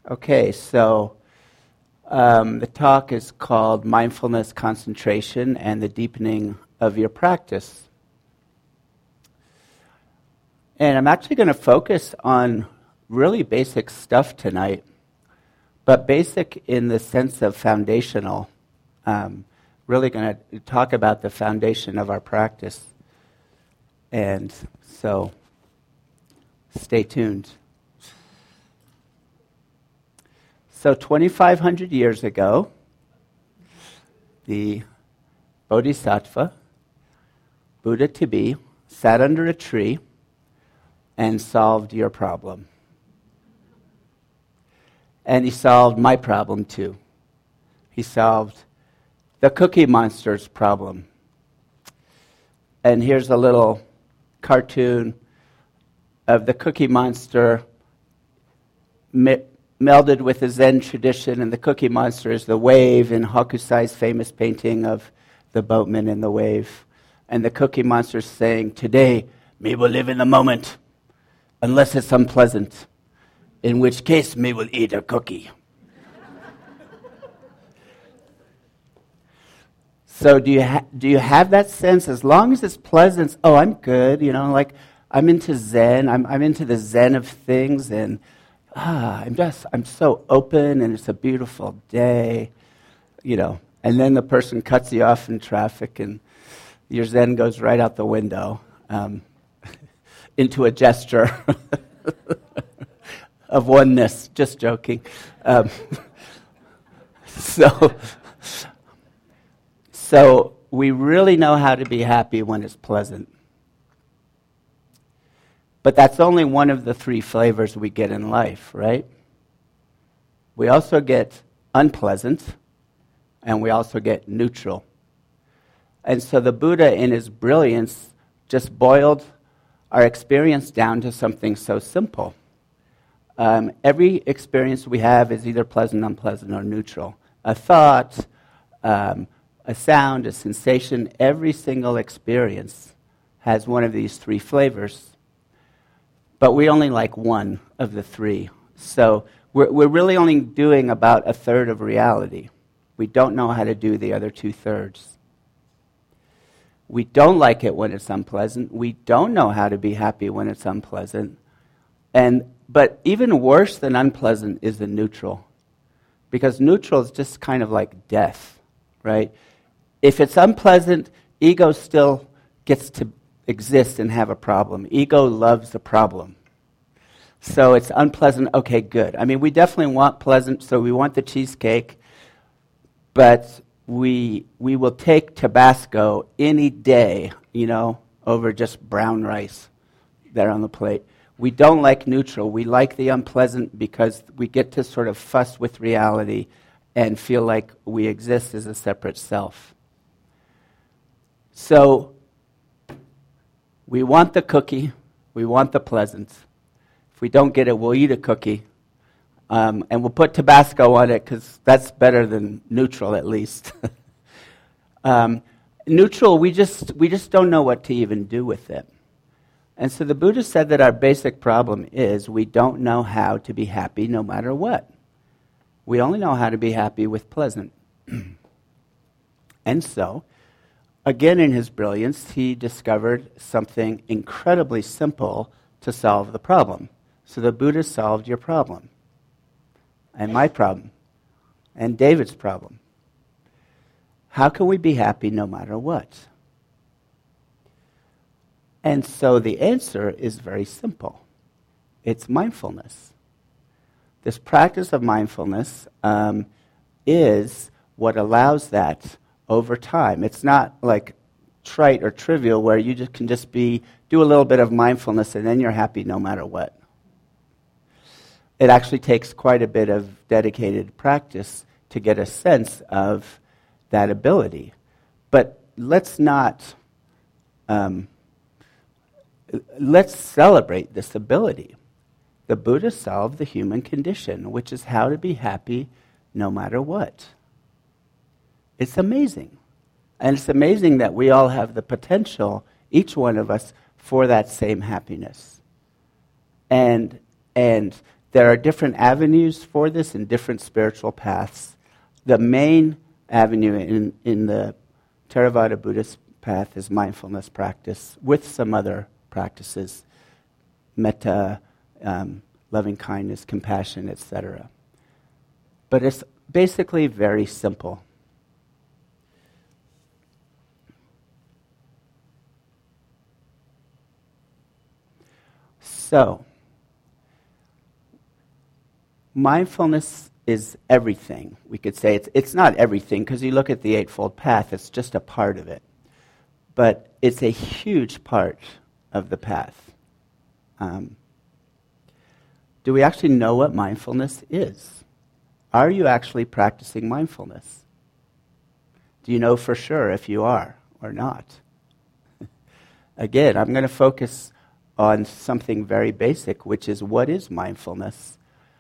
Okay, so the talk is called Mindfulness, Concentration, and the Deepening of Your Practice. And I'm actually going to focus on really basic stuff tonight, but basic in the sense of foundational. Really going to talk about the foundation of our practice. And so, stay tuned. So 2,500 years ago, the Bodhisattva, Buddha to be, sat under a tree and solved your problem. And he solved my problem too. He solved the Cookie Monster's problem. And here's a little cartoon of the Cookie Monster melded with the Zen tradition, and the Cookie Monster is the wave in Hokusai's famous painting of the boatman in the wave. And the Cookie Monster is saying, "Today, me will live in the moment, unless it's unpleasant, in which case me will eat a cookie." So do you have that sense? As long as it's pleasant, oh, I'm good, like I'm into Zen, I'm into the Zen of things, and I'm so open, and it's a beautiful day, and then the person cuts you off in traffic, and your Zen goes right out the window into a gesture of oneness. Just joking. So we really know how to be happy when it's pleasant. But that's only one of the three flavors we get in life, right? We also get unpleasant, and we also get neutral. And so the Buddha, in his brilliance, just boiled our experience down to something so simple. Every experience we have is either pleasant, unpleasant, or neutral. A thought, a sound, a sensation, every single experience has one of these three flavors. But we only like one of the three. So we're really only doing about a third of reality. We don't know how to do the other 2/3. We don't like it when it's unpleasant. We don't know how to be happy when it's unpleasant. But even worse than unpleasant is the neutral. Because neutral is just kind of like death, right? If it's unpleasant, ego still gets to exist and have a problem. Ego loves the problem. So it's unpleasant, okay, good. I mean, we definitely want pleasant, so we want the cheesecake, but we will take Tabasco any day, over just brown rice there on the plate. We don't like neutral. We like the unpleasant because we get to sort of fuss with reality and feel like we exist as a separate self. So we want the cookie, we want the pleasant. If we don't get it, we'll eat a cookie. And we'll put Tabasco on it because that's better than neutral, at least. Neutral, we just don't know what to even do with it. And so the Buddha said that our basic problem is we don't know how to be happy no matter what. We only know how to be happy with pleasant. And so, again in his brilliance, he discovered something incredibly simple to solve the problem. So the Buddha solved your problem, and my problem, and David's problem. How can we be happy no matter what? And so the answer is very simple. It's mindfulness. This practice of mindfulness is what allows that over time. It's not like trite or trivial where you can do a little bit of mindfulness and then you're happy no matter what. It actually takes quite a bit of dedicated practice to get a sense of that ability. But let's celebrate this ability. The Buddha solved the human condition, which is how to be happy no matter what. It's amazing. And it's amazing that we all have the potential, each one of us, for that same happiness. And There are different avenues for this in different spiritual paths. The main avenue in the Theravada Buddhist path is mindfulness practice with some other practices, metta, loving kindness, compassion, etc. But it's basically very simple. So, mindfulness is everything. We could say it's not everything, because you look at the Eightfold Path, it's just a part of it. But it's a huge part of the path. Do we actually know what mindfulness is? Are you actually practicing mindfulness? Do you know for sure if you are or not? Again, I'm going to focus on something very basic, which is what is mindfulness?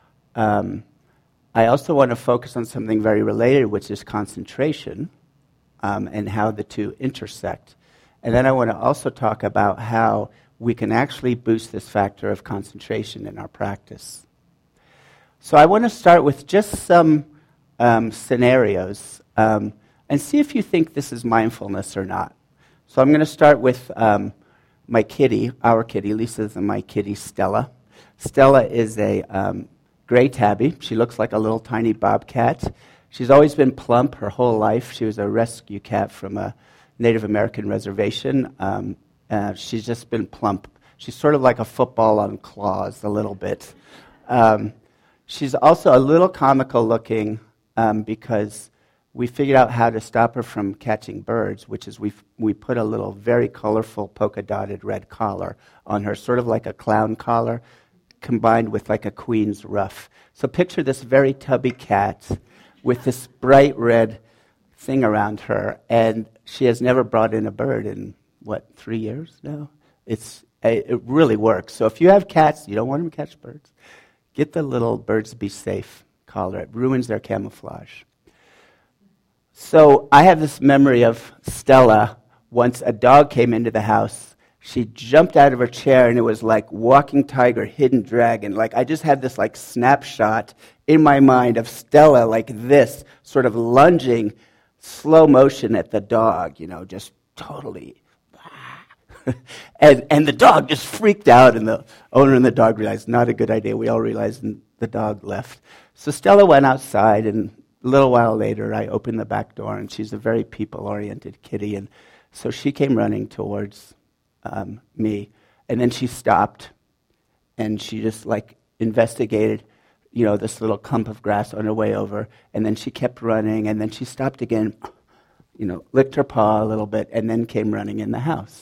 I also want to focus on something very related, which is concentration, and how the two intersect. And then I want to also talk about how we can actually boost this factor of concentration in our practice. So I want to start with just some scenarios and see if you think this is mindfulness or not. So I'm going to start with my kitty, our kitty. Lisa's and my kitty, Stella. Stella is a gray tabby. She looks like a little tiny bobcat. She's always been plump her whole life. She was a rescue cat from a Native American reservation. She's just been plump. She's sort of like a football on claws a little bit. She's also a little comical looking because we figured out how to stop her from catching birds, which is we put a little very colorful polka-dotted red collar on her, sort of like a clown collar, combined with like a queen's ruff. So picture this very tubby cat with this bright red thing around her, and she has never brought in a bird in, 3 years now? It really works. So if you have cats, you don't want them to catch birds, get the little birds be safe collar. It ruins their camouflage. So I have this memory of Stella. Once a dog came into the house, she jumped out of her chair, and it was like Walking Tiger, Hidden Dragon. Like I just had this like snapshot in my mind of Stella like this, sort of lunging, slow motion at the dog, just totally. and the dog just freaked out, and the owner and the dog realized, not a good idea. We all realized, and the dog left. So Stella went outside, and a little while later, I opened the back door, and she's a very people-oriented kitty, and so she came running towards me, and then she stopped, and she just like investigated, this little clump of grass on her way over, and then she kept running, and then she stopped again, licked her paw a little bit, and then came running in the house.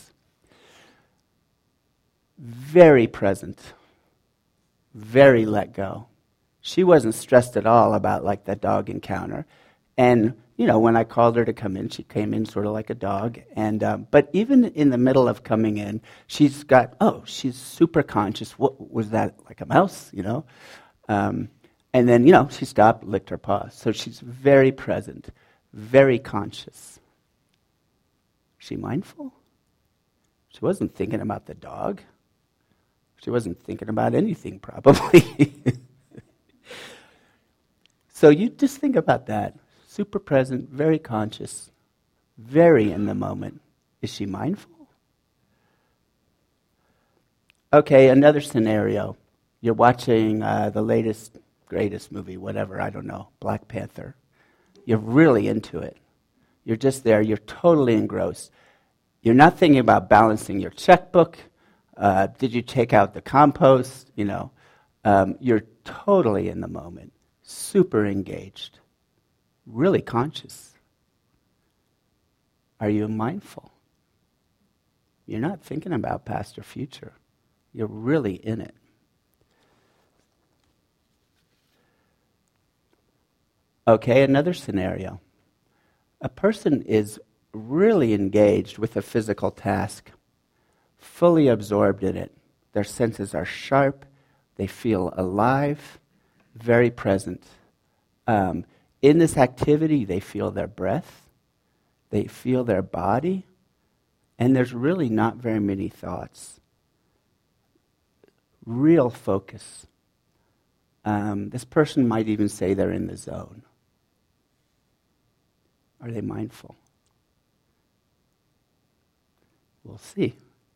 Very present, very let go. She wasn't stressed at all about like that dog encounter. And, when I called her to come in, she came in sort of like a dog. And but even in the middle of coming in, she's super conscious. What was that, like a mouse, And then, she stopped, licked her paw. So she's very present, very conscious. Is she mindful? She wasn't thinking about the dog. She wasn't thinking about anything, probably. So you just think about that. Super present, very conscious, very in the moment. Is she mindful? Okay, another scenario. You're watching the latest, greatest movie, whatever, I don't know, Black Panther. You're really into it. You're just there. You're totally engrossed. You're not thinking about balancing your checkbook. Did you take out the compost? You're totally in the moment, super engaged, really conscious. Are you mindful? You're not thinking about past or future. You're really in it. Okay, another scenario. A person is really engaged with a physical task, fully absorbed in it. Their senses are sharp. They feel alive, very present. In this activity, they feel their breath. They feel their body. And there's really not very many thoughts. Real focus. This person might even say they're in the zone. Are they mindful? We'll see.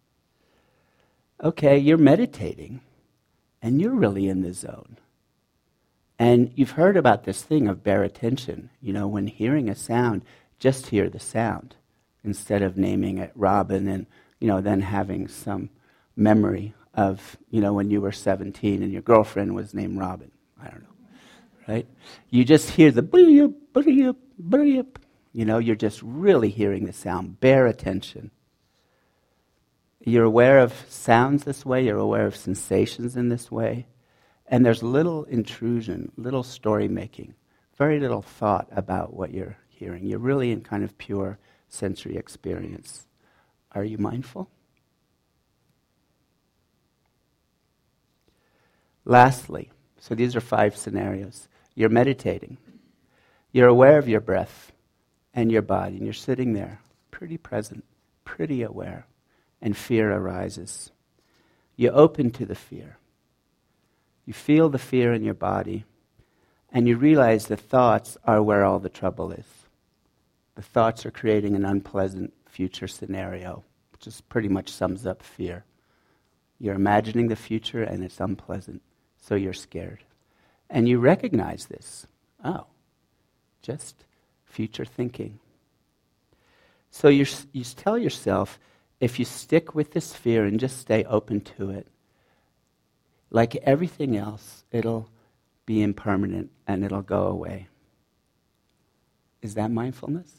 Okay, you're meditating, and you're really in the zone. And you've heard about this thing of bare attention. You know, when hearing a sound, just hear the sound instead of naming it Robin and, then having some memory of, when you were 17 and your girlfriend was named Robin. I don't know, right? You just hear the booyup, booyup, booyup. You're just really hearing the sound. Bare attention. You're aware of sounds this way. You're aware of sensations in this way. And there's little intrusion, little story making, very little thought about what you're hearing. You're really in kind of pure sensory experience. Are you mindful? Lastly, so these are 5 scenarios. You're meditating. You're aware of your breath and your body, and you're sitting there, pretty present, pretty aware, and fear arises. You open to the fear. You feel the fear in your body, and you realize the thoughts are where all the trouble is. The thoughts are creating an unpleasant future scenario, which just pretty much sums up fear. You're imagining the future, and it's unpleasant, so you're scared. And you recognize this. Oh, just future thinking. So you tell yourself, if you stick with this fear and just stay open to it, like everything else, it'll be impermanent and it'll go away. Is that mindfulness?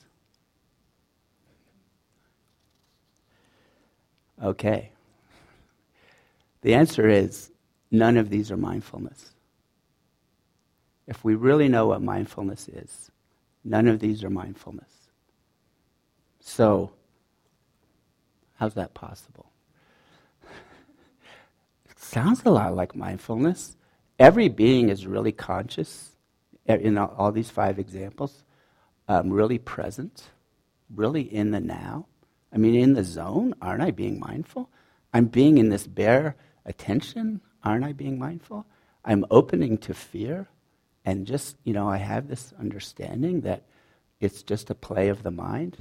Okay. The answer is none of these are mindfulness. If we really know what mindfulness is, none of these are mindfulness. So, how's that possible? Sounds a lot like mindfulness. Every being is really conscious in all these 5 examples, really present, really in the now. I mean, in the zone, aren't I being mindful? I'm being in this bare attention, aren't I being mindful? I'm opening to fear, and just, I have this understanding that it's just a play of the mind.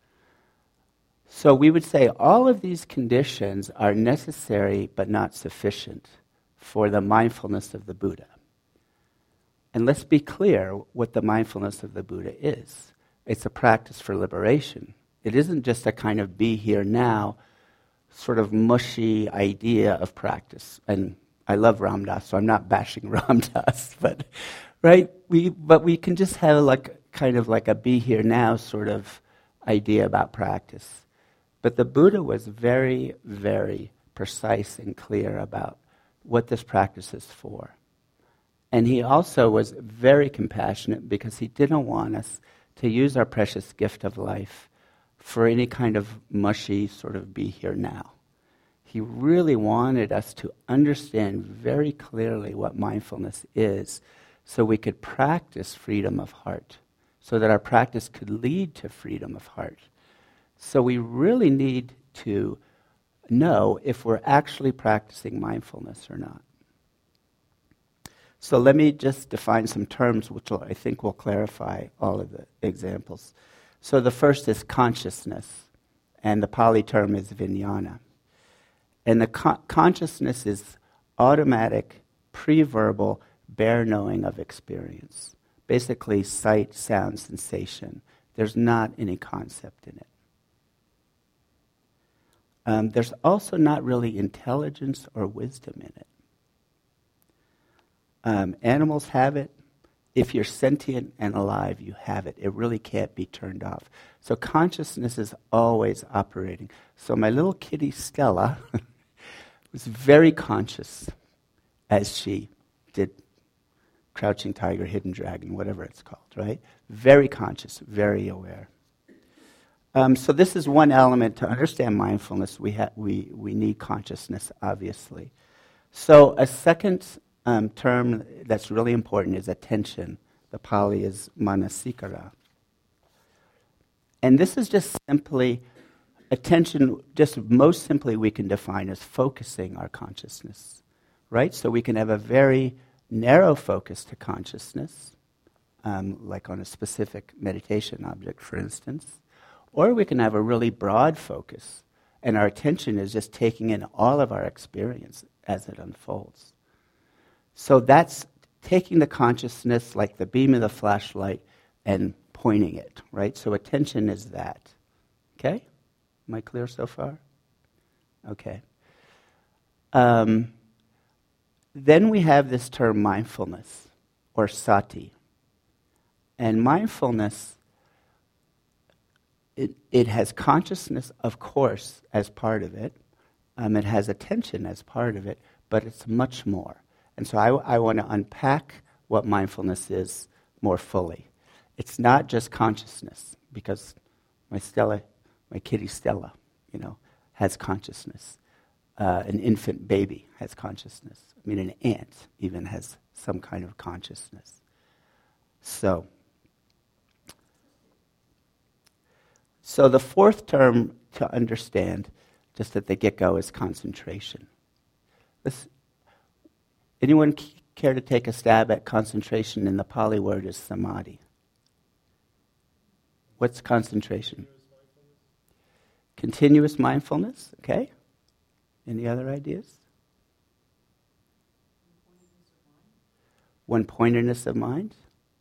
So we would say all of these conditions are necessary but not sufficient for the mindfulness of the Buddha. And let's be clear what the mindfulness of the Buddha is. It's a practice for liberation. It isn't just a kind of be here now, sort of mushy idea of practice. And I love Ram Dass, so I'm not bashing Ram Dass, but right? But we can just have kind of like a be here now sort of idea about practice. But the Buddha was very, very precise and clear about what this practice is for. And he also was very compassionate because he didn't want us to use our precious gift of life for any kind of mushy sort of be here now. He really wanted us to understand very clearly what mindfulness is so we could practice freedom of heart, so that our practice could lead to freedom of heart. So we really need to know if we're actually practicing mindfulness or not. So let me just define some terms which I think will clarify all of the examples. So the first is consciousness, and the Pali term is vijnana. And the consciousness is automatic, pre-verbal, bare knowing of experience. Basically sight, sound, sensation. There's not any concept in it. There's also not really intelligence or wisdom in it. Animals have it. If you're sentient and alive, you have it. It really can't be turned off. So consciousness is always operating. So my little kitty Stella was very conscious as she did Crouching Tiger, Hidden Dragon, whatever it's called, right? Very conscious, very aware. So this is one element to understand mindfulness. We need consciousness, obviously. So a second term that's really important is attention. The Pali is manasikara. And this is just simply attention, just most simply we can define as focusing our consciousness, right? So we can have a very narrow focus to consciousness, like on a specific meditation object, for instance, or we can have a really broad focus, and our attention is just taking in all of our experience as it unfolds. So that's taking the consciousness like the beam of the flashlight and pointing it, right? So attention is that. Okay? Am I clear so far? Okay. Then we have this term mindfulness, or sati. And mindfulness, it has consciousness, of course, as part of it. It has attention as part of it, but it's much more. And so I want to unpack what mindfulness is more fully. It's not just consciousness, because my kitty Stella, has consciousness. An infant baby has consciousness. I mean, an ant even has some kind of consciousness. So the fourth term to understand, just at the get-go, is concentration. Anyone care to take a stab at concentration? In the Pali word is samadhi. What's concentration? Continuous mindfulness, okay. Any other ideas? One-pointedness of mind.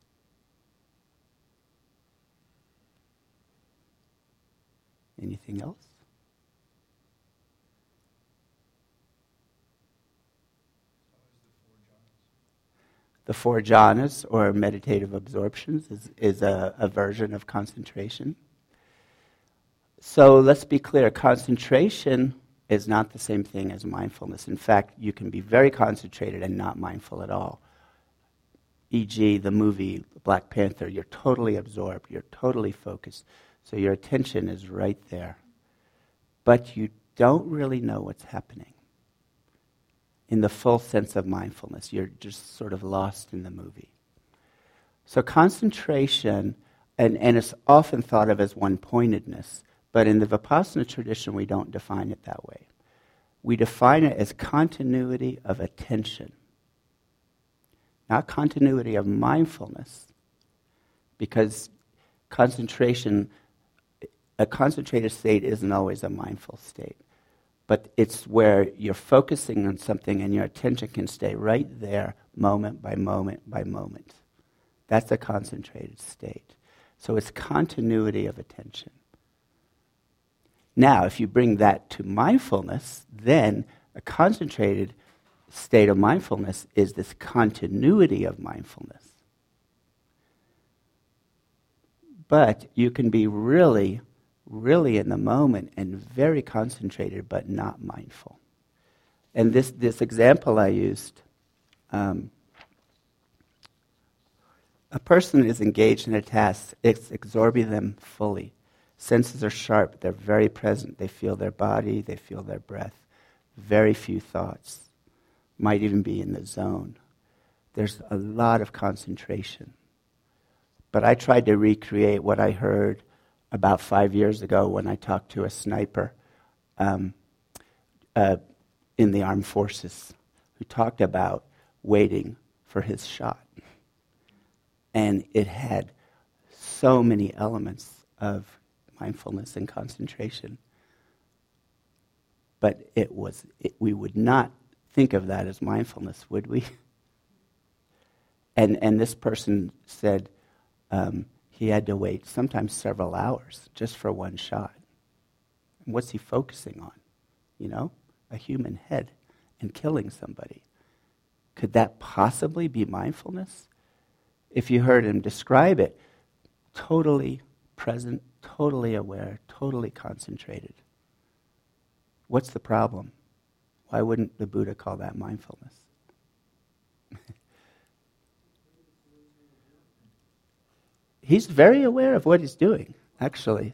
Anything else? The four jhanas, or meditative absorptions, is a version of concentration. So let's be clear, concentration is not the same thing as mindfulness. In fact, you can be very concentrated and not mindful at all. E.g., the movie Black Panther, you're totally absorbed, you're totally focused, so your attention is right there. But you don't really know what's happening. In the full sense of mindfulness, you're just sort of lost in the movie. So concentration, and it's often thought of as one-pointedness, but in the Vipassana tradition, we don't define it that way. We define it as continuity of attention, not continuity of mindfulness, because concentration, a concentrated state isn't always a mindful state. But it's where you're focusing on something and your attention can stay right there, moment by moment by moment. That's a concentrated state. So it's continuity of attention. Now, if you bring that to mindfulness, then a concentrated state of mindfulness is this continuity of mindfulness. But you can be really in the moment and very concentrated but not mindful. And this example I used, a person is engaged in a task, it's absorbing them fully. Senses are sharp, they're very present, they feel their body, they feel their breath. Very few thoughts, might even be in the zone. There's a lot of concentration. But I tried to recreate what I heard about 5 years ago when I talked to a sniper in the armed forces who talked about waiting for his shot. And it had so many elements of mindfulness and concentration. But we would not think of that as mindfulness, would we? And this person said, he had to wait sometimes several hours just for one shot. And what's he focusing on? A human head and killing somebody. Could that possibly be mindfulness? If you heard him describe it, totally present, totally aware, totally concentrated. What's the problem? Why wouldn't the Buddha call that mindfulness? He's very aware of what he's doing, actually.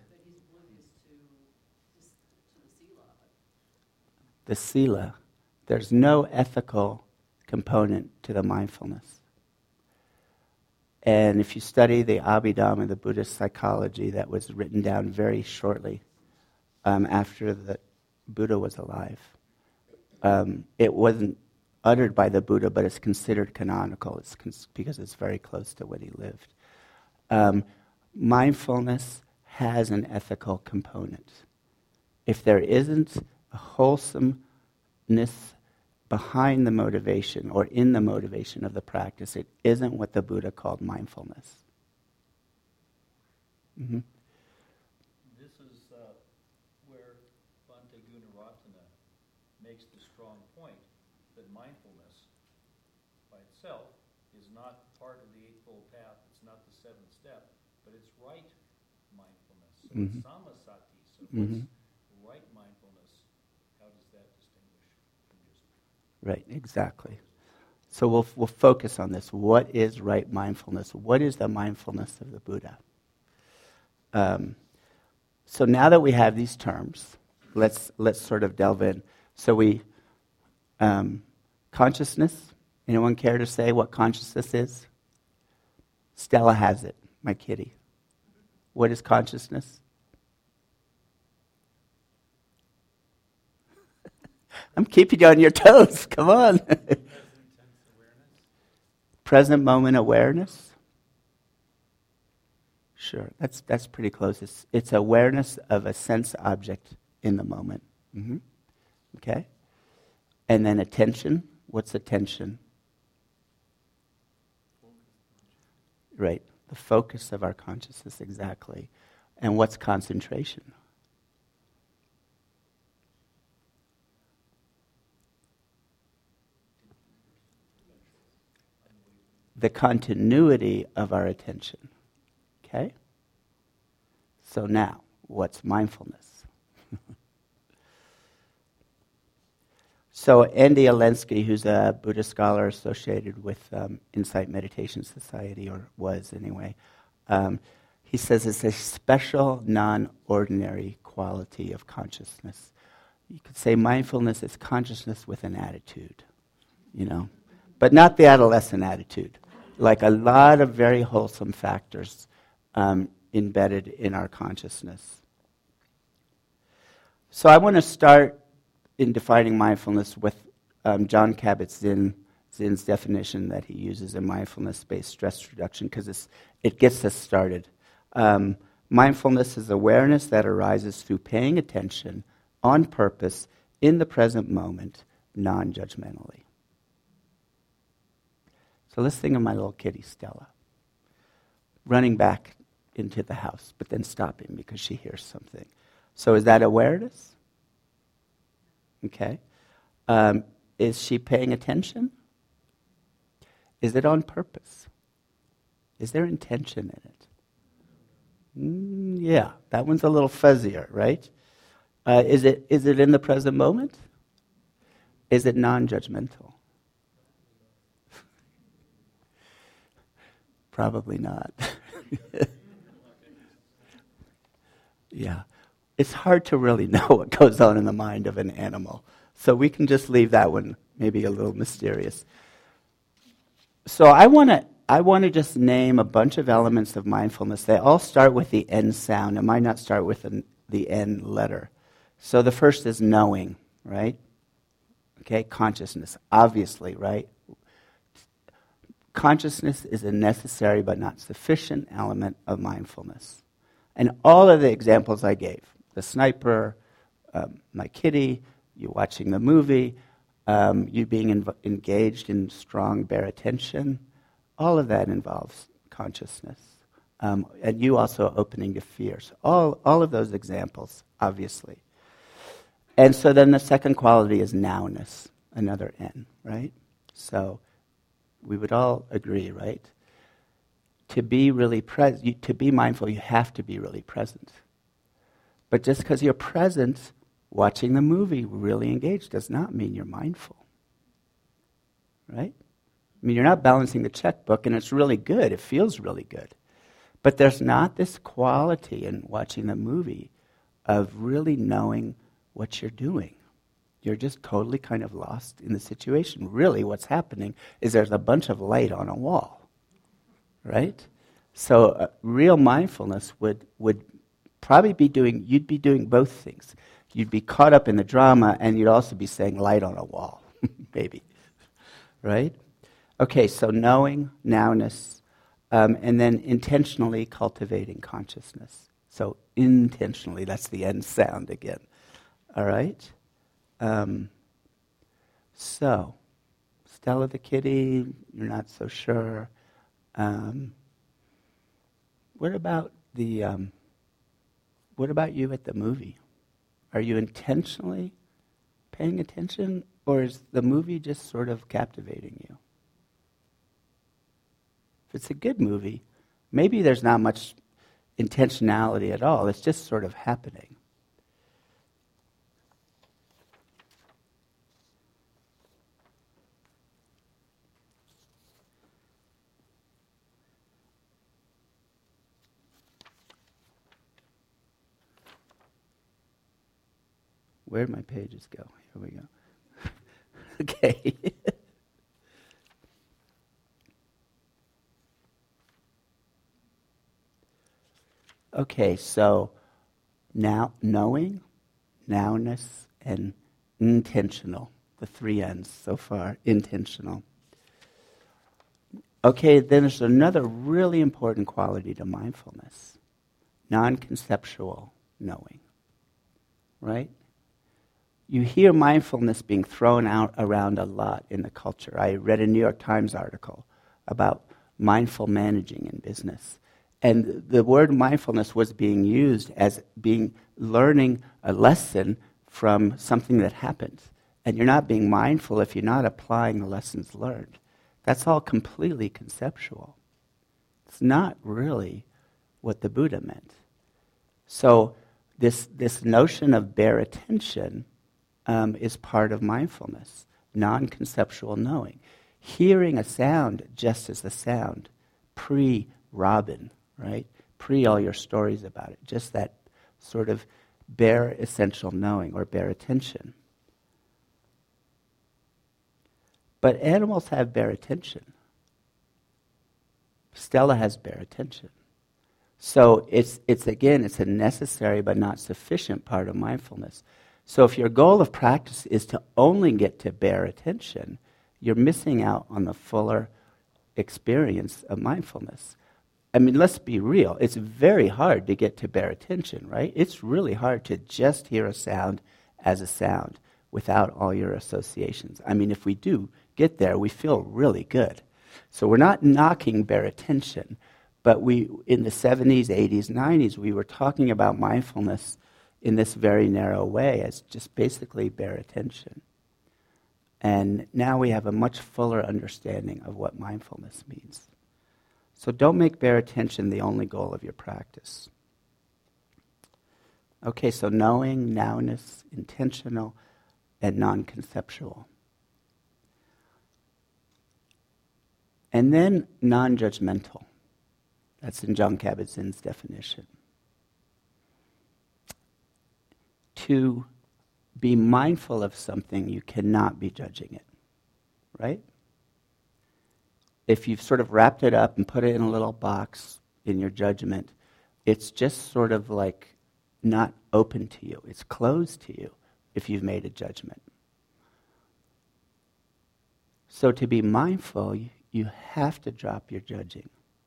The sila. There's no ethical component to the mindfulness. And if you study the Abhidhamma, the Buddhist psychology that was written down very shortly after the Buddha was alive, it wasn't uttered by the Buddha, but it's considered canonical. Because it's very close to what he lived. Mindfulness has an ethical component. If there isn't a wholesomeness behind the motivation or in the motivation of the practice, it isn't what the Buddha called mindfulness. Mm-hmm. This is where Bhante Gunaratana makes the strong point that mindfulness by itself is not part of the Eightfold Path, it's not the seventh step, but it's right mindfulness. So it's samasati. So what's right mindfulness? How does that distinguish from just... Right, exactly. So we'll focus on this. What is right mindfulness? What is the mindfulness of the Buddha? So now that we have these terms, let's sort of delve in. So consciousness. Anyone care to say what consciousness is? Stella has it, my kitty. What is consciousness? I'm keeping you on your toes. Come on. Present moment awareness. Sure, that's pretty close. It's awareness of a sense object in the moment. Mm-hmm. Okay? And then attention. What's attention? Right, the focus of our consciousness, exactly. And what's concentration? The continuity of our attention. Okay? So now, what's mindfulness? So Andy Alensky, who's a Buddhist scholar associated with Insight Meditation Society, or was anyway, he says it's a special, non-ordinary quality of consciousness. You could say mindfulness is consciousness with an attitude, but not the adolescent attitude. Like a lot of very wholesome factors embedded in our consciousness. So I want to start in defining mindfulness with John Kabat-Zinn's definition that he uses in mindfulness-based stress reduction, because it gets us started. Mindfulness is awareness that arises through paying attention on purpose in the present moment, non-judgmentally. So let's think of my little kitty, Stella, running back into the house, but then stopping because she hears something. So is that awareness? Okay. Is she paying attention? Is it on purpose? Is there intention in it? Yeah, that one's a little fuzzier, right? Is it in the present moment? Is it non-judgmental? Probably not. Yeah. It's hard to really know what goes on in the mind of an animal. So we can just leave that one maybe a little mysterious. So I want to just name a bunch of elements of mindfulness. They all start with the N sound. It might not start with the N letter. So the first is knowing, right? Okay, consciousness, obviously, right? Consciousness is a necessary but not sufficient element of mindfulness. And all of the examples I gave, the sniper, my kitty, you watching the movie, you being engaged in strong bare attention, all of that involves consciousness. And you also opening to fears. All of those examples, obviously. And so then the second quality is nowness, another N, right? So we would all agree, right? To be really present, to be mindful, you have to be really present. But just because you're present, watching the movie, really engaged, does not mean you're mindful. Right? I mean, you're not balancing the checkbook, and it's really good. It feels really good. But there's not this quality in watching the movie of really knowing what you're doing. You're just totally kind of lost in the situation. Really, what's happening is there's a bunch of light on a wall. Right? So real mindfulness would probably you'd be doing both things. You'd be caught up in the drama, and you'd also be saying light on a wall, maybe. right? Okay, so knowing, nowness, and then intentionally cultivating consciousness. So intentionally, that's the end sound again. All right? So, Stella the kitty, you're not so sure. What about you at the movie? Are you intentionally paying attention, or is the movie just sort of captivating you? If it's a good movie, maybe there's not much intentionality at all. It's just sort of happening. Where'd my pages go? Here we go. Okay. Okay, so now knowing, nowness, and intentional. The three N's so far, intentional. Okay, then there's another really important quality to mindfulness. Non-conceptual knowing. Right? You hear mindfulness being thrown out around a lot in the culture. I read a New York Times article about mindful managing in business. And the word mindfulness was being used as being learning a lesson from something that happened. And you're not being mindful if you're not applying the lessons learned. That's all completely conceptual. It's not really what the Buddha meant. So this notion of bare attention is part of mindfulness, non-conceptual knowing. Hearing a sound just as the sound, pre-Robin, right? Pre all your stories about it. Just that sort of bare essential knowing or bare attention. But animals have bare attention. Stella has bare attention. So it's a necessary but not sufficient part of mindfulness. So if your goal of practice is to only get to bare attention, you're missing out on the fuller experience of mindfulness. I mean, let's be real. It's very hard to get to bare attention, right? It's really hard to just hear a sound as a sound without all your associations. I mean, if we do get there, we feel really good. So we're not knocking bare attention, but in the 70s, 80s, 90s, we were talking about mindfulness in this very narrow way as just basically bare attention. And now we have a much fuller understanding of what mindfulness means. So don't make bare attention the only goal of your practice. Okay, so knowing, nowness, intentional, and non-conceptual. And then non-judgmental. That's in Jon Kabat-Zinn's definition. To be mindful of something, you cannot be judging it, right? If you've sort of wrapped it up and put it in a little box in your judgment, it's just sort of like not open to you. It's closed to you if you've made a judgment. So to be mindful, you have to drop your judging.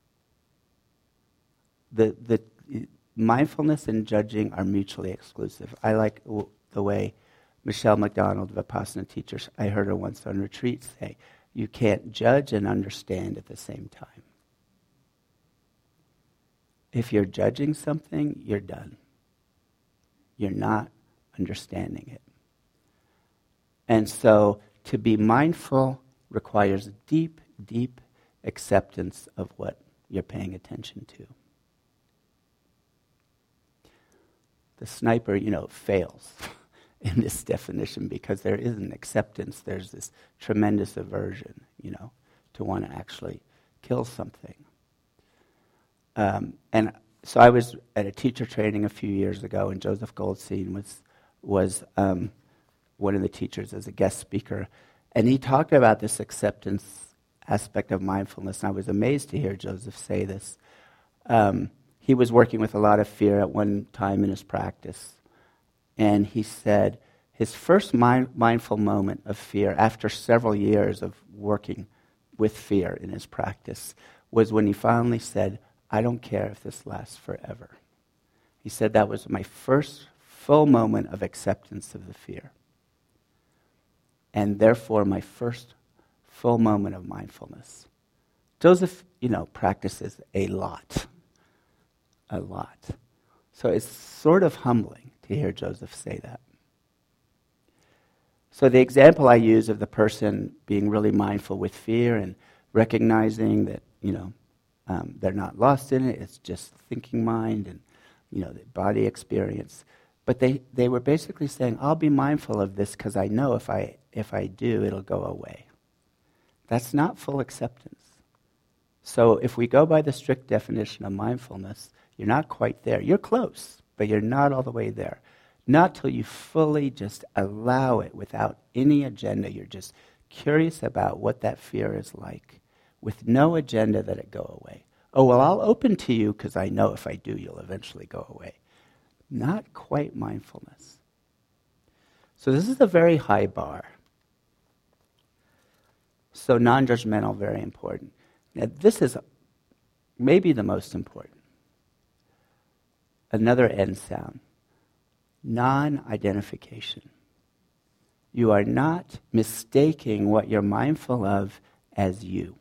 The mindfulness and judging are mutually exclusive. I like the way Michelle McDonald, Vipassana teacher, I heard her once on retreat say, you can't judge and understand at the same time. If you're judging something, you're done. You're not understanding it. And so to be mindful requires deep, deep acceptance of what you're paying attention to. The sniper, fails in this definition because there isn't acceptance. There's this tremendous aversion, to want to actually kill something. And so I was at a teacher training a few years ago, and Joseph Goldstein was one of the teachers as a guest speaker, and he talked about this acceptance aspect of mindfulness. And I was amazed to hear Joseph say this. He was working with a lot of fear at one time in his practice. And he said, his first mindful moment of fear after several years of working with fear in his practice was when he finally said, I don't care if this lasts forever. He said that was my first full moment of acceptance of the fear. And therefore my first full moment of mindfulness. Joseph, practices a lot. A lot. So it's sort of humbling to hear Joseph say that. So the example I use of the person being really mindful with fear and recognizing that, they're not lost in it, it's just thinking mind and, the body experience. But they were basically saying, I'll be mindful of this because I know if I do, it'll go away. That's not full acceptance. So if we go by the strict definition of mindfulness, you're not quite there. You're close, but you're not all the way there. Not till you fully just allow it without any agenda. You're just curious about what that fear is like with no agenda that it go away. Oh, well, I'll open to you because I know if I do, you'll eventually go away. Not quite mindfulness. So this is a very high bar. So non-judgmental, very important. Now, this is maybe the most important. Another N sound. Non-identification. You are not mistaking what you're mindful of as you.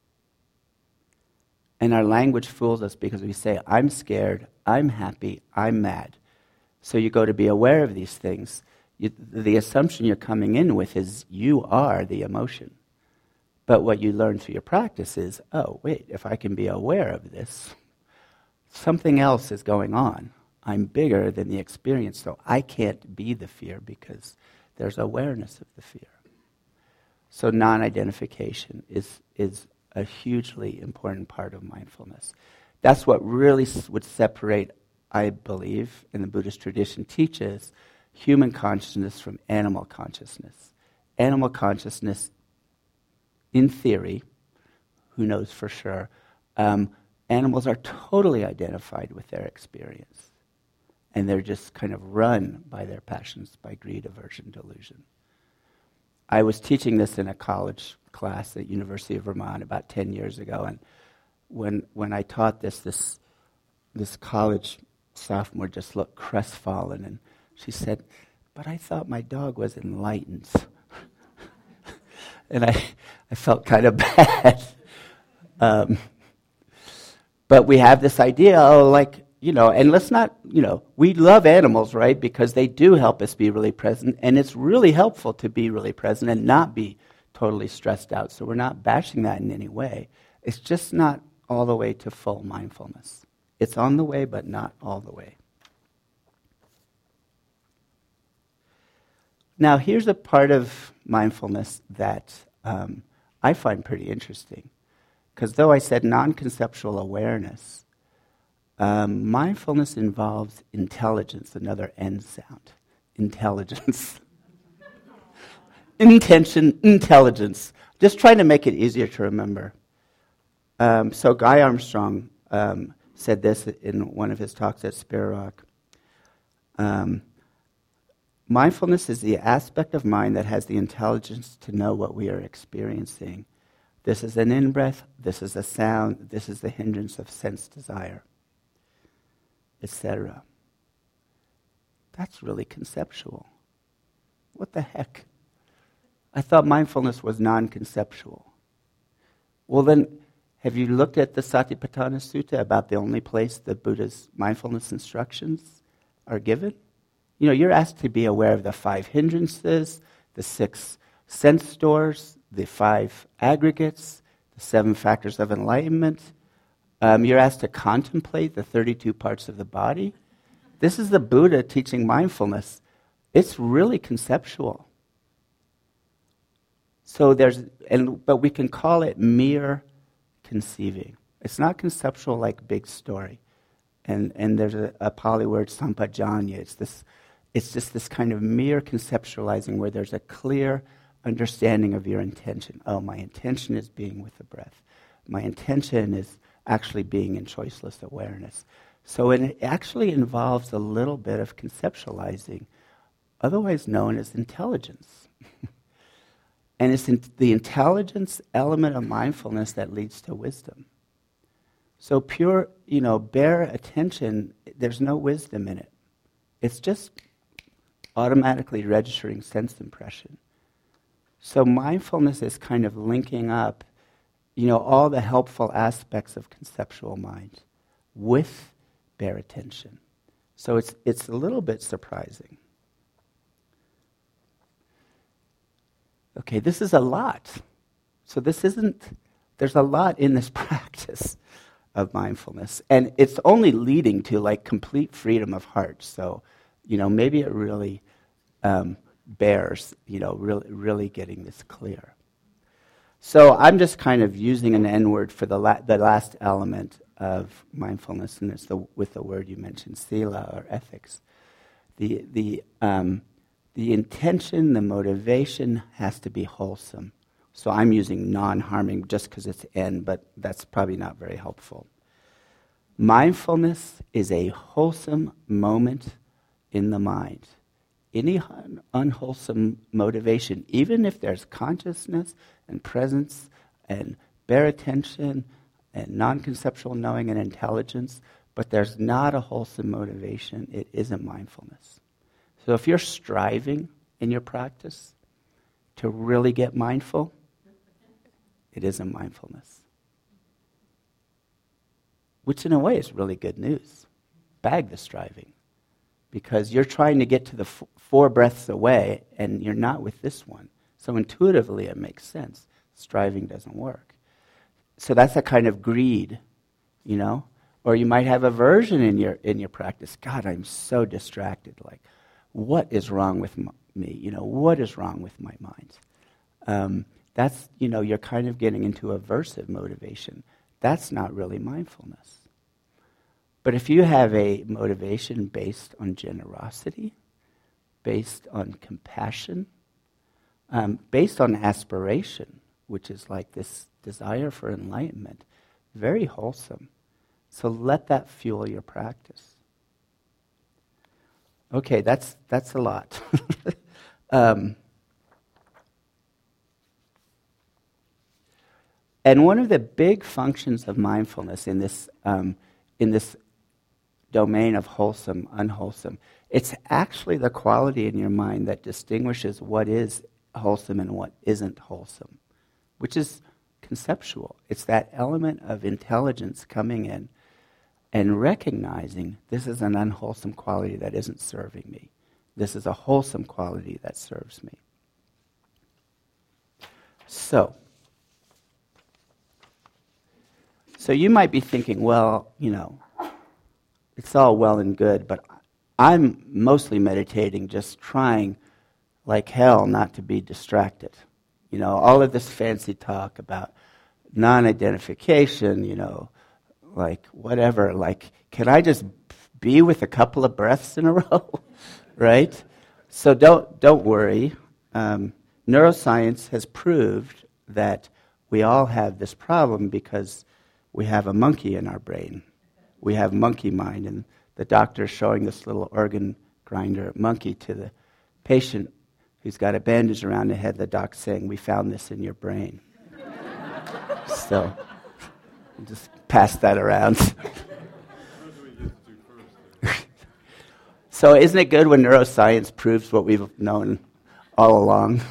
And our language fools us because we say, I'm scared, I'm happy, I'm mad. So you go to be aware of these things. The assumption you're coming in with is you are the emotion. But what you learn through your practice is, oh, wait, if I can be aware of this, something else is going on. I'm bigger than the experience, so I can't be the fear because there's awareness of the fear. So non-identification is a hugely important part of mindfulness. That's what really would separate, I believe, in the Buddhist tradition teaches, human consciousness from animal consciousness. Animal consciousness, in theory, who knows for sure, animals are totally identified with their experience. And they're just kind of run by their passions, by greed, aversion, delusion. I was teaching this in a college class at University of Vermont about 10 years ago, and when I taught this college sophomore just looked crestfallen, and she said, but I thought my dog was enlightened. And I felt kind of bad. But we have this idea, and let's not, we love animals, right? Because they do help us be really present, and it's really helpful to be really present and not be totally stressed out. So we're not bashing that in any way. It's just not all the way to full mindfulness. It's on the way, but not all the way. Now, here's a part of mindfulness that I find pretty interesting. Because though I said non-conceptual awareness, mindfulness involves intelligence, another N sound. Intelligence. Intention, intelligence. Just trying to make it easier to remember. So Guy Armstrong said this in one of his talks at Spirit Rock. Mindfulness is the aspect of mind that has the intelligence to know what we are experiencing. This is an in-breath, this is a sound, this is the hindrance of sense desire, etc. That's really conceptual. What the heck? I thought mindfulness was non-conceptual. Well then, have you looked at the Satipatthana Sutta about the only place the Buddha's mindfulness instructions are given? You're asked to be aware of the 5 hindrances, the 6 sense doors, the 5 aggregates, the 7 factors of enlightenment. You're asked to contemplate the 32 parts of the body. This is the Buddha teaching mindfulness. It's really conceptual. So but we can call it mere conceiving. It's not conceptual like big story. And there's a Pali word, sampajanya. It's just this kind of mere conceptualizing where there's a clear understanding of your intention. Oh, my intention is being with the breath. My intention is actually being in choiceless awareness. So it actually involves a little bit of conceptualizing otherwise known as intelligence. And it's the intelligence element of mindfulness that leads to wisdom. So pure, bare attention, there's no wisdom in it. It's just automatically registering sense impression. So mindfulness is kind of linking up, all the helpful aspects of conceptual mind with bare attention. So it's a little bit surprising. Okay, this is a lot. So there's a lot in this practice of mindfulness. And it's only leading to complete freedom of heart. So, maybe it really bears, really getting this clear. So I'm just kind of using an N-word for the last element of mindfulness, and it's with the word you mentioned, sila, or ethics. The intention, the motivation has to be wholesome. So I'm using non-harming just because it's N, but that's probably not very helpful. Mindfulness is a wholesome moment in the mind. Any unwholesome motivation, even if there's consciousness and presence and bare attention and non-conceptual knowing and intelligence, but there's not a wholesome motivation, it isn't mindfulness. So if you're striving in your practice to really get mindful, it isn't mindfulness. Which in a way is really good news. Bag the striving. Because you're trying to get to the four breaths away, and you're not with this one. So intuitively it makes sense. Striving doesn't work. So that's a kind of greed, Or you might have aversion in your practice. God, I'm so distracted. What is wrong with me? What is wrong with my mind? That's, you're kind of getting into aversive motivation. That's not really mindfulness. But if you have a motivation based on generosity, based on compassion, based on aspiration, which is like this desire for enlightenment, very wholesome. So let that fuel your practice. Okay, that's a lot. And one of the big functions of mindfulness in this domain of wholesome, unwholesome, it's actually the quality in your mind that distinguishes what is wholesome and what isn't wholesome, which is conceptual. It's that element of intelligence coming in and recognizing this is an unwholesome quality that isn't serving me. This is a wholesome quality that serves me. So you might be thinking, well, it's all well and good, but I'm mostly meditating, just trying like hell not to be distracted. All of this fancy talk about non-identification, whatever, can I just be with a couple of breaths in a row, right? So don't worry. Neuroscience has proved that we all have this problem because we have a monkey in our brain. We have monkey mind, and the doctor is showing this little organ grinder monkey to the patient who's got a bandage around the head. The doc's saying, "We found this in your brain." So we'll just pass that around. So isn't it good when neuroscience proves what we've known all along?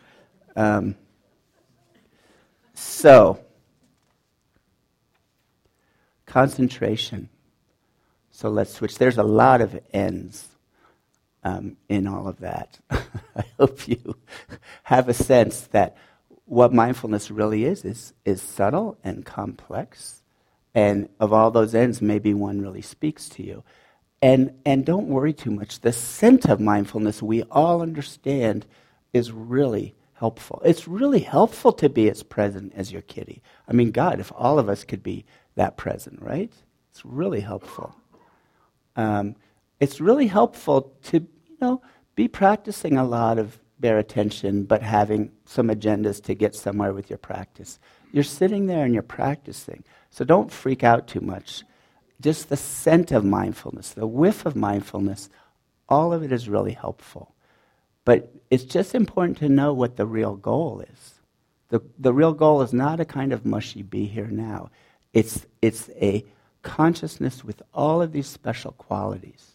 Concentration. So let's switch. There's a lot of N's in all of that. I hope you have a sense that what mindfulness really is subtle and complex. And of all those N's, maybe one really speaks to you. And don't worry too much. The scent of mindfulness we all understand is really helpful. It's really helpful to be as present as your kitty. I mean, God, if all of us could be that present, right? It's really helpful. It's really helpful to, be practicing a lot of bare attention, but having some agendas to get somewhere with your practice. You're sitting there and you're practicing. So don't freak out too much. Just the scent of mindfulness, the whiff of mindfulness, all of it is really helpful. But it's just important to know what the real goal is. The real goal is not a kind of mushy be here now. It's a consciousness with all of these special qualities.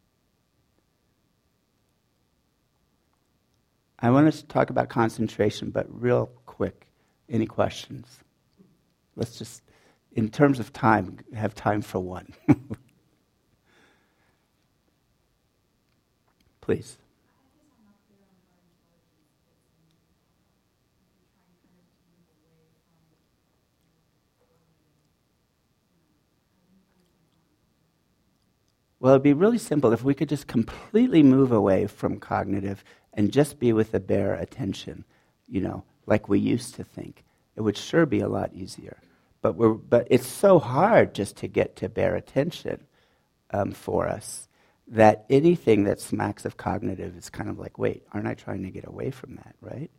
I want us to talk about concentration, but real quick. Any questions? Let's just, in terms of time, have time for one. Please. Well, it'd be really simple if we could just completely move away from cognitive and just be with the bare attention, like we used to think. It would sure be a lot easier. But it's so hard just to get to bare attention for us that anything that smacks of cognitive is kind of like, wait, aren't I trying to get away from that, right?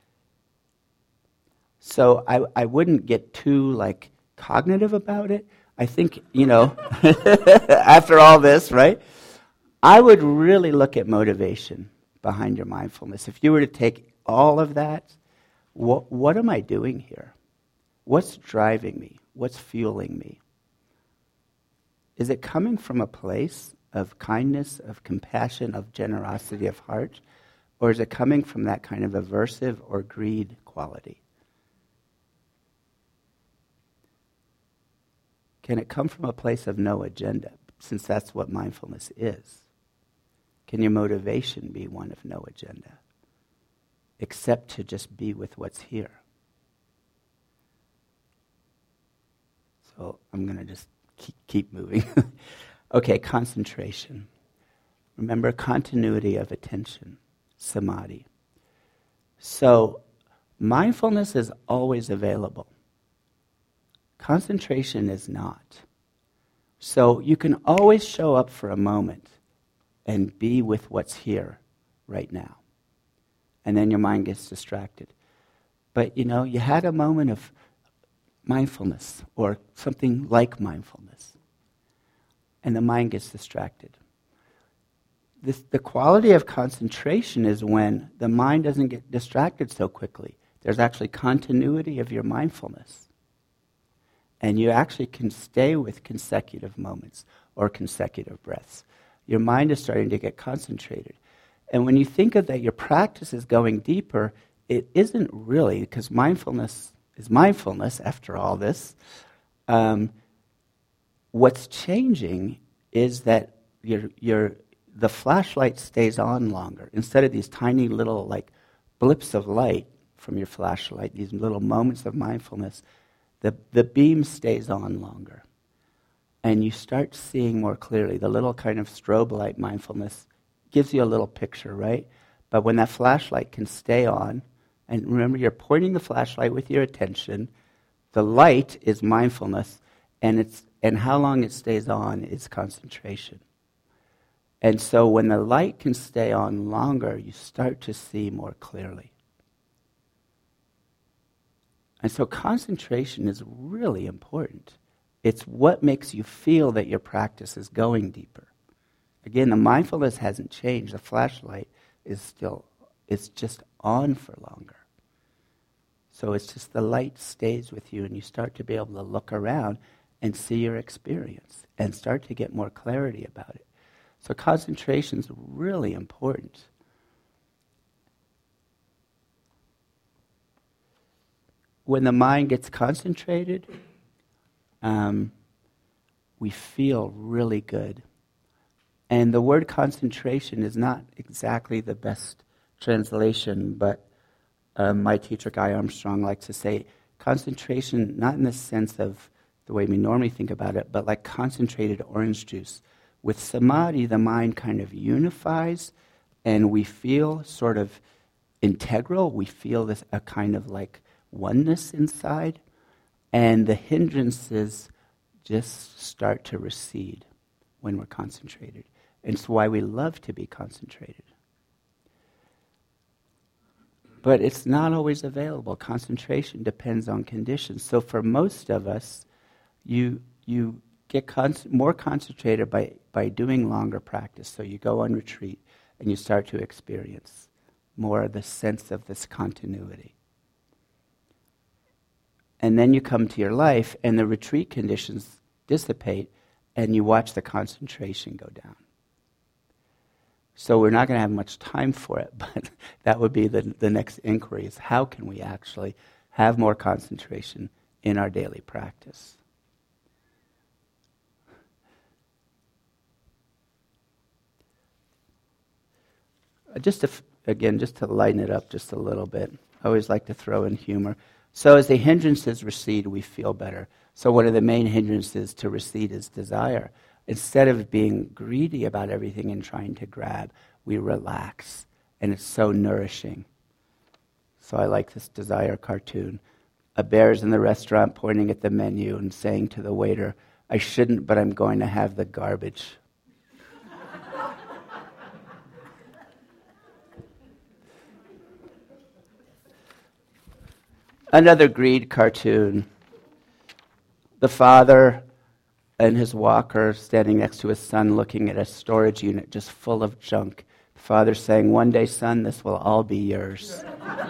So I wouldn't get too cognitive about it. I think, after all this, right? I would really look at motivation behind your mindfulness. If you were to take all of that, what am I doing here? What's driving me? What's fueling me? Is it coming from a place of kindness, of compassion, of generosity of heart? Or is it coming from that kind of aversive or greed quality? Can it come from a place of no agenda, since that's what mindfulness is? Can your motivation be one of no agenda, except to just be with what's here? So I'm going to just keep moving. Okay, concentration. Remember, continuity of attention, samadhi. So mindfulness is always available. Concentration is not. So you can always show up for a moment and be with what's here right now. And then your mind gets distracted. But you had a moment of mindfulness or something like mindfulness, and the mind gets distracted. The quality of concentration is when the mind doesn't get distracted so quickly. There's actually continuity of your mindfulness. And you actually can stay with consecutive moments or consecutive breaths. Your mind is starting to get concentrated. And when you think of that your practice is going deeper, it isn't really, because mindfulness is mindfulness after all this. What's changing is that the flashlight stays on longer. Instead of these tiny little blips of light from your flashlight, these little moments of mindfulness, the beam stays on longer. And you start seeing more clearly. The little kind of strobe light mindfulness gives you a little picture, right? But when that flashlight can stay on, and remember you're pointing the flashlight with your attention, the light is mindfulness, and how long it stays on is concentration. And so when the light can stay on longer, you start to see more clearly. And so concentration is really important. It's what makes you feel that your practice is going deeper. Again, the mindfulness hasn't changed. The flashlight is just on for longer. So it's just the light stays with you and you start to be able to look around and see your experience and start to get more clarity about it. So concentration is really important. When the mind gets concentrated, we feel really good. And the word concentration is not exactly the best translation, but my teacher, Guy Armstrong, likes to say concentration, not in the sense of the way we normally think about it, but like concentrated orange juice. With samadhi, the mind kind of unifies, and we feel sort of integral. We feel this a kind of oneness inside, and the hindrances just start to recede when we're concentrated. And it's why we love to be concentrated. But it's not always available. Concentration depends on conditions. So for most of us, you get more concentrated by doing longer practice. So you go on retreat and you start to experience. more the sense of this continuity. And then you come to your life, and the retreat conditions dissipate, and you watch the concentration go down. So we're not going to have much time for it, but that would be the next inquiry, is how can we actually have more concentration in our daily practice? Just to lighten it up just a little bit, I always like to throw in humor. So as the hindrances recede, we feel better. So one of the main hindrances to recede is desire. Instead of being greedy about everything and trying to grab, we relax, and it's so nourishing. So I like this desire cartoon. A bear's in the restaurant pointing at the menu and saying to the waiter, "I shouldn't, but I'm going to have the garbage." Another greed cartoon. The father and his walker standing next to his son looking at a storage unit just full of junk. The father saying, "One day, son, this will all be yours."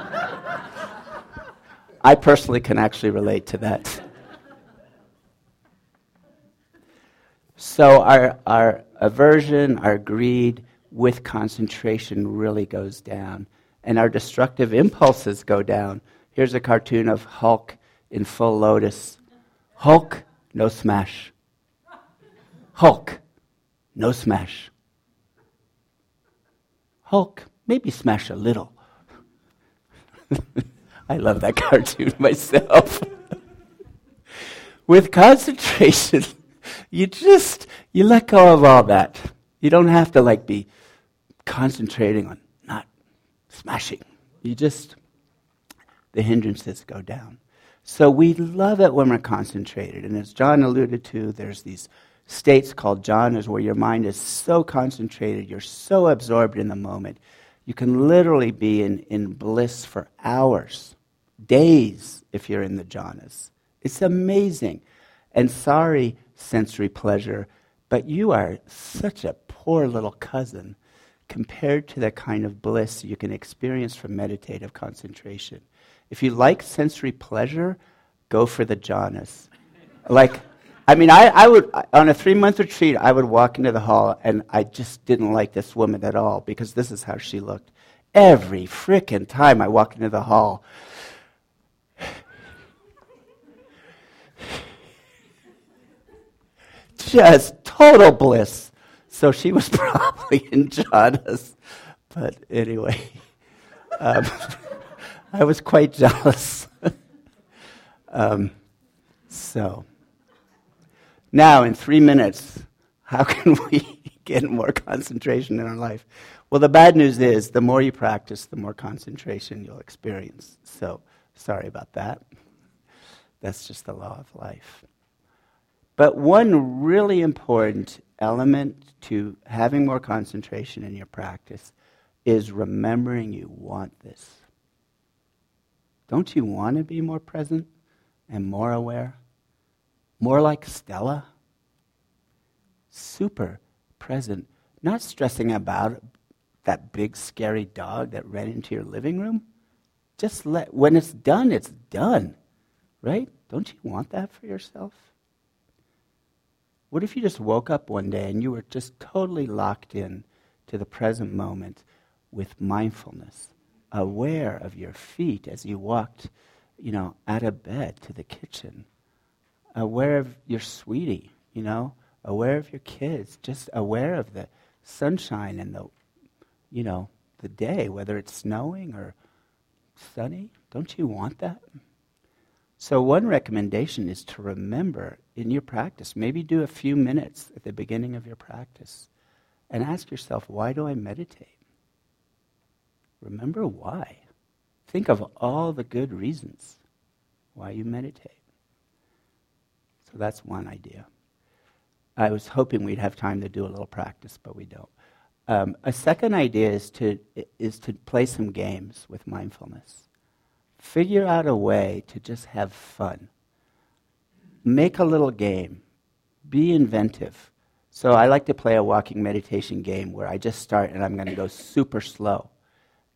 I personally can actually relate to that. So our aversion, our greed with concentration really goes down. And our destructive impulses go down. Here's a cartoon of Hulk in full lotus. Hulk, no smash. Hulk, no smash. Hulk, maybe smash a little. I love that cartoon myself. With concentration, you let go of all that. You don't have to be concentrating on not smashing. The hindrances go down. So we love it when we're concentrated. And as John alluded to, there's these states called jhanas where your mind is so concentrated, you're so absorbed in the moment. You can literally be in bliss for hours, days, if you're in the jhanas. It's amazing. And sorry, sensory pleasure, but you are such a poor little cousin compared to the kind of bliss you can experience from meditative concentration. If you like sensory pleasure, go for the jhanas. I would, on a 3-month retreat, I would walk into the hall, and I just didn't like this woman at all, because this is how she looked. Every frickin' time I walked into the hall, just total bliss. So she was probably in jhanas. But anyway, I was quite jealous. So, now in 3 minutes, how can we get more concentration in our life? Well, the bad news is the more you practice, the more concentration you'll experience. So, sorry about that. That's just the law of life. But one really important element to having more concentration in your practice is remembering you want this. Don't you want to be more present and more aware? More like Stella? Super present. Not stressing about that big scary dog that ran into your living room. Just when it's done. Right? Don't you want that for yourself? What if you just woke up one day and you were just totally locked in to the present moment with mindfulness, aware of your feet as you walked, out of bed to the kitchen, aware of your sweetie, aware of your kids, just aware of the sunshine and the day, whether it's snowing or sunny. Don't you want that? So one recommendation is to remember in your practice, maybe do a few minutes at the beginning of your practice, and ask yourself, why do I meditate? Remember why. Think of all the good reasons why you meditate. So that's one idea. I was hoping we'd have time to do a little practice, but we don't. A second idea is to play some games with mindfulness. Figure out a way to just have fun. Make a little game. Be inventive. So I like to play a walking meditation game where I just start and I'm going to go super slow.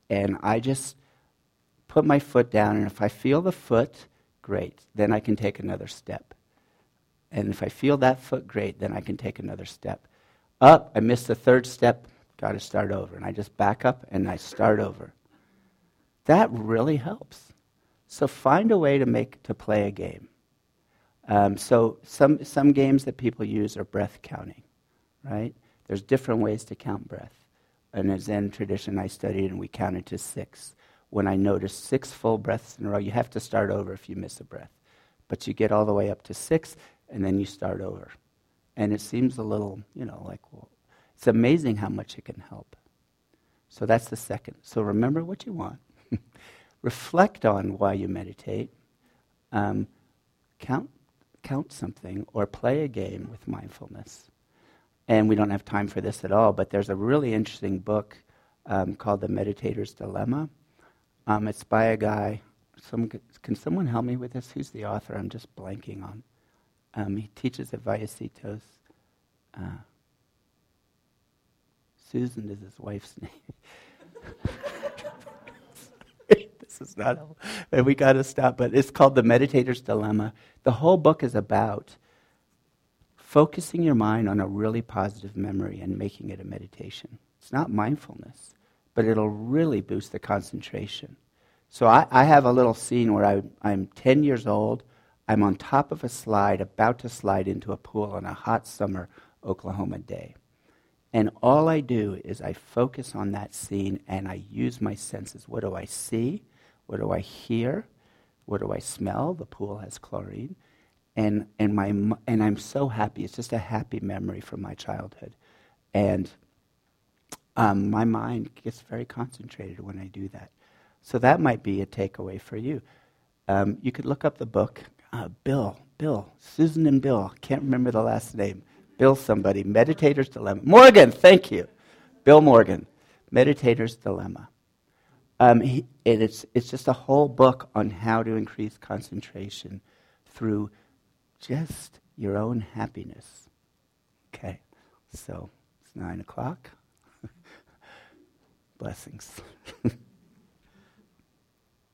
And I just put my foot down, and if I feel the foot, great, then I can take another step. And if I feel that foot, great, then I can take another step. Up, I missed the third step, got to start over. And I just back up and I start over. That really helps. So find a way to play a game. So some games that people use are breath counting, right? There's different ways to count breath. In a Zen tradition I studied, and we counted to 6. When I noticed 6 full breaths in a row, you have to start over if you miss a breath. But you get all the way up to 6, and then you start over. And it seems a little, well, it's amazing how much it can help. So that's the second. So remember what you want. Reflect on why you meditate. Count something or play a game with mindfulness. And we don't have time for this at all, but there's a really interesting book called The Meditator's Dilemma. It's by a guy. Can someone help me with this? Who's the author? I'm just blanking on. He teaches at Vallecitos. Susan is his wife's name. This is not. We got to stop. But it's called The Meditator's Dilemma. The whole book is about focusing your mind on a really positive memory and making it a meditation. It's not mindfulness, but it'll really boost the concentration. So I have a little scene where I'm 10 years old. I'm on top of a slide, about to slide into a pool on a hot summer Oklahoma day. And all I do is I focus on that scene and I use my senses. What do I see? What do I hear? What do I smell? The pool has chlorine. And I'm so happy. It's just a happy memory from my childhood. And my mind gets very concentrated when I do that. So that might be a takeaway for you. You could look up the book. Bill, Susan and Bill. Can't remember the last name. Bill somebody. Meditator's Dilemma. Morgan, thank you. Bill Morgan. Meditator's Dilemma. It's just a whole book on how to increase concentration through just your own happiness. Okay, so it's 9:00. Blessings.